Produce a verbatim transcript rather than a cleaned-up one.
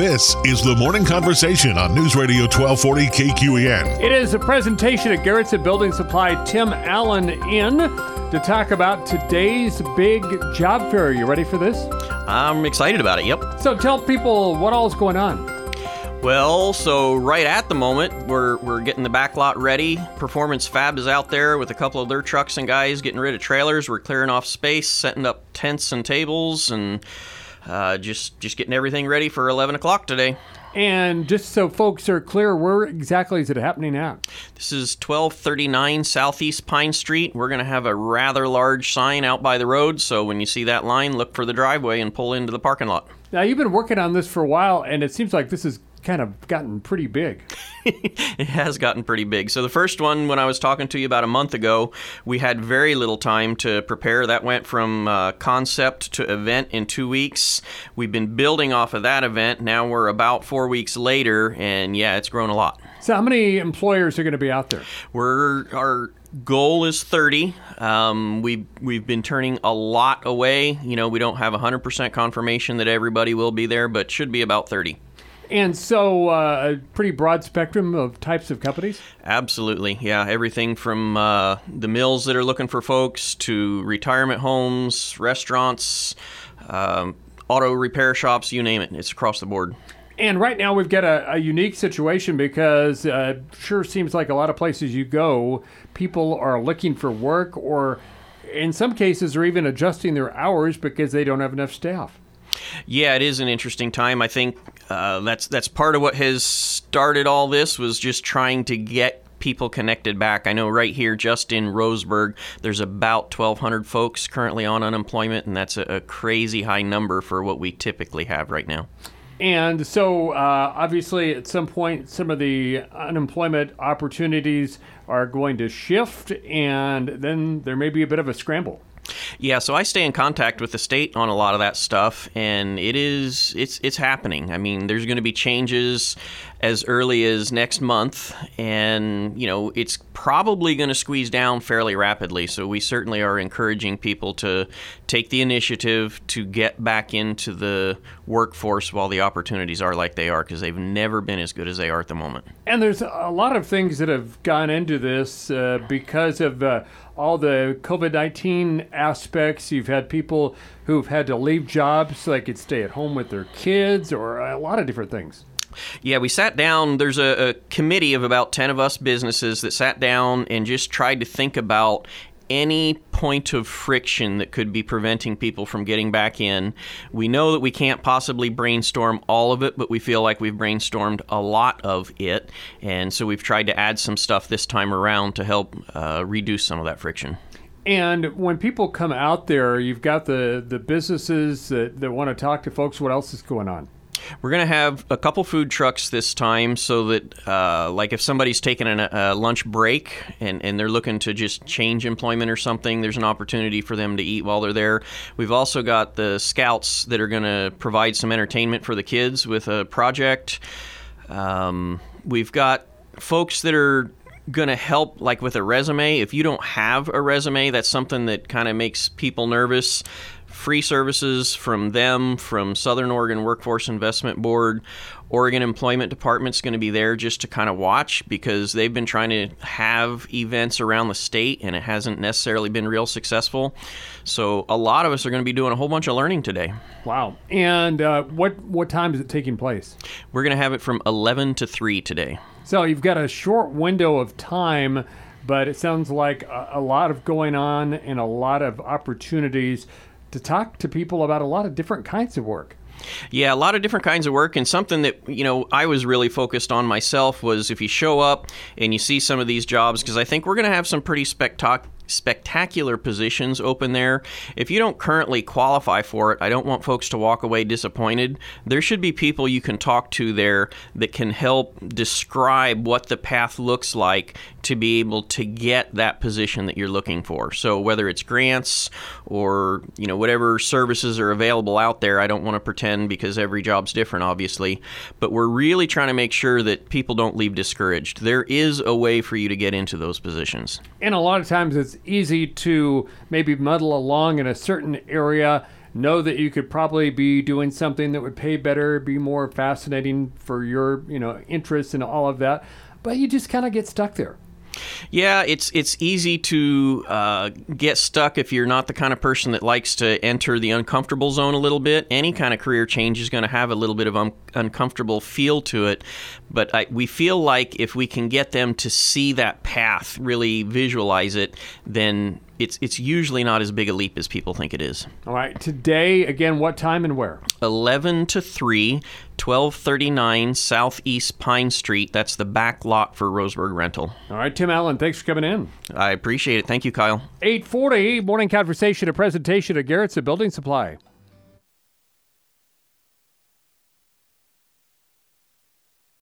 This is the Morning Conversation on News Radio twelve forty K Q E N. It is a presentation at Garrettson Building Supply. Tim Allen in to talk about today's big job fair. Are you ready for this? I'm excited about it, yep. So tell people what all is going on. Well, so right at the moment, we're we're getting the back lot ready. Performance Fab is out there with a couple of their trucks and guys getting rid of trailers. We're clearing off space, setting up tents and tables, and uh, just just getting everything ready for eleven o'clock today. And just so folks are clear, where exactly is it happening at? This is twelve thirty-nine Southeast Pine Street. We're going to have a rather large sign out by the road, so when you see that line, look for the driveway and pull into the parking lot. Now, you've been working on this for a while, and it seems like this has kind of gotten pretty big. It has gotten pretty big. So the first one, when I was talking to you about a month ago, we had very little time to prepare. That went from uh, concept to event in two weeks. We've been building off of that event. Now we're about four weeks later, and yeah, it's grown a lot. So how many employers are going to be out there? We're our goal is thirty. Um, we've we've been turning a lot away. You know, we don't have one hundred percent confirmation that everybody will be there, but should be about thirty. And so uh, a pretty broad spectrum of types of companies? Absolutely, yeah. Everything from uh, the mills that are looking for folks to retirement homes, restaurants, um, auto repair shops, you name it. It's across the board. And right now we've got a, a unique situation because uh, sure seems like a lot of places you go, people are looking for work or in some cases are even adjusting their hours because they don't have enough staff. Yeah, it is an interesting time. I think uh, that's that's part of what has started all this was just trying to get people connected back. I know right here just in Roseburg, there's about twelve hundred folks currently on unemployment, and that's a, a crazy high number for what we typically have right now. And so uh, obviously at some point some of the unemployment opportunities are going to shift, and then there may be a bit of a scramble. Yeah, so I stay in contact with the state on a lot of that stuff, and it is it's it's happening. I mean, there's going to be changes as early as next month, and you know, it's probably going to squeeze down fairly rapidly. So we certainly are encouraging people to take the initiative to get back into the workforce while the opportunities are like they are, because they've never been as good as they are at the moment. And there's a lot of things that have gone into this uh, because of uh, all the covid nineteen aspects. You've had people who've had to leave jobs so they could stay at home with their kids, or a lot of different things. Yeah, we sat down. There's a, a committee of about ten of us businesses that sat down and just tried to think about any point of friction that could be preventing people from getting back in. We know that we can't possibly brainstorm all of it, but we feel like we've brainstormed a lot of it. And so we've tried to add some stuff this time around to help uh, reduce some of that friction. And when people come out there, you've got the, the businesses that, that want to talk to folks. What else is going on? We're going to have a couple food trucks this time so that, uh, like, if somebody's taking a, a lunch break and, and they're looking to just change employment or something, there's an opportunity for them to eat while they're there. We've also got the scouts that are going to provide some entertainment for the kids with a project. Um, we've got folks that are going to help, like, with a resume. If you don't have a resume, that's something that kind of makes people nervous. Free services from them, from Southern Oregon Workforce Investment Board. Oregon Employment Department's going to be there just to kind of watch, because they've been trying to have events around the state and it hasn't necessarily been real successful. So a lot of us are going to be doing a whole bunch of learning today. Wow. And uh, what what time is it taking place? We're going to have it from eleven to three today. So you've got a short window of time, but it sounds like a, a lot of going on and a lot of opportunities to talk to people about a lot of different kinds of work. Yeah, a lot of different kinds of work, and something that, you know, I was really focused on myself was if you show up and you see some of these jobs, because I think we're going to have some pretty spectac- spectacular positions open there. If you don't currently qualify for it, I don't want folks to walk away disappointed. There should be people you can talk to there that can help describe what the path looks like to be able to get that position that you're looking for. So whether it's grants or, you know, whatever services are available out there, I don't want to pretend, because every job's different, obviously, but we're really trying to make sure that people don't leave discouraged. There is a way for you to get into those positions. And a lot of times it's easy to maybe muddle along in a certain area know that you could probably be doing something that would pay better, be more fascinating for your, you know, interests and all of that, but you just kind of get stuck there. Yeah, it's it's easy to uh, get stuck if you're not the kind of person that likes to enter the uncomfortable zone a little bit. Any kind of career change is going to have a little bit of un- uncomfortable feel to it. But I, we feel like if we can get them to see that path, really visualize it, then it's it's usually not as big a leap as people think it is. All right. Today, again, what time and where? eleven to three, twelve thirty-nine Southeast Pine Street. That's the back lot for Roseburg Rental. All right, Tim Allen, thanks for coming in. I appreciate it. Thank you, Kyle. eight forty, Morning Conversation, a presentation of Garrett's Building Supply.